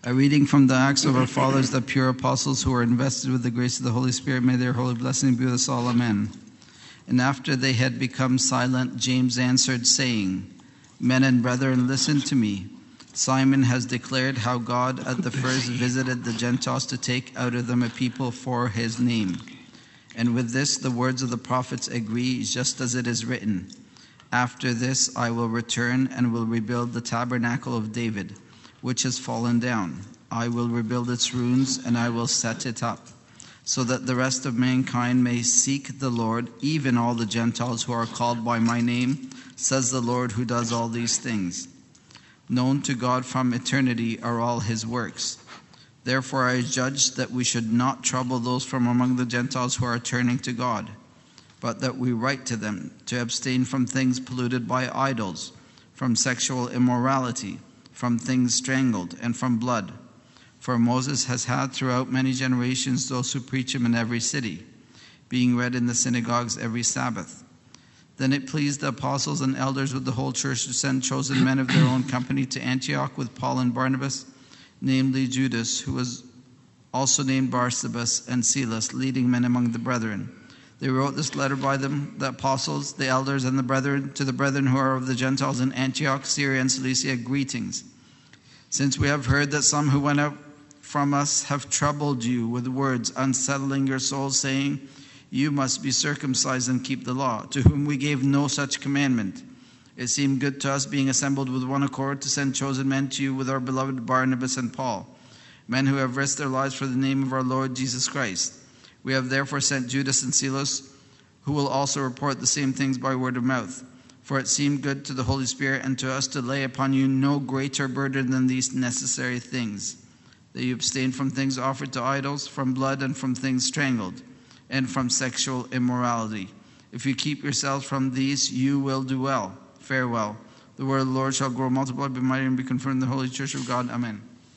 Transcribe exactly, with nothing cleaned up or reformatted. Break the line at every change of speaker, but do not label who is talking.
A reading from the Acts of our Fathers, the pure apostles who were invested with the grace of the Holy Spirit. May their holy blessing be with us all. Amen. And after they had become silent, James answered, saying, Men and brethren, listen to me. Simon has declared how God at the first visited the Gentiles to take out of them a people for his name. And with this the words of the prophets agree, just as it is written, After this I will return and will rebuild the tabernacle of David, which has fallen down. I will rebuild its ruins, and I will set it up, so that the rest of mankind may seek the Lord, even all the Gentiles who are called by my name, says the Lord who does all these things. Known to God from eternity are all his works. Therefore I judge that we should not trouble those from among the Gentiles who are turning to God, but that we write to them to abstain from things polluted by idols, from sexual immorality, from things strangled, and from blood. For Moses has had throughout many generations those who preach him in every city, being read in the synagogues every Sabbath. Then it pleased the apostles and elders with the whole church to send chosen men of their own company to Antioch with Paul and Barnabas, namely Judas, who was also named Barsabas, and Silas, leading men among the brethren. They wrote this letter by them, the apostles, the elders, and the brethren, to the brethren who are of the Gentiles in Antioch, Syria, and Cilicia, greetings. Since we have heard that some who went out from us have troubled you with words, unsettling your souls, saying, You must be circumcised and keep the law, to whom we gave no such commandment. It seemed good to us, being assembled with one accord, to send chosen men to you with our beloved Barnabas and Paul, men who have risked their lives for the name of our Lord Jesus Christ. We have therefore sent Judas and Silas, who will also report the same things by word of mouth. For it seemed good to the Holy Spirit and to us to lay upon you no greater burden than these necessary things, that you abstain from things offered to idols, from blood, and from things strangled, and from sexual immorality. If you keep yourselves from these, you will do well. Farewell. The word of the Lord shall grow, multiply, be mighty, and be confirmed in the Holy Church of God. Amen.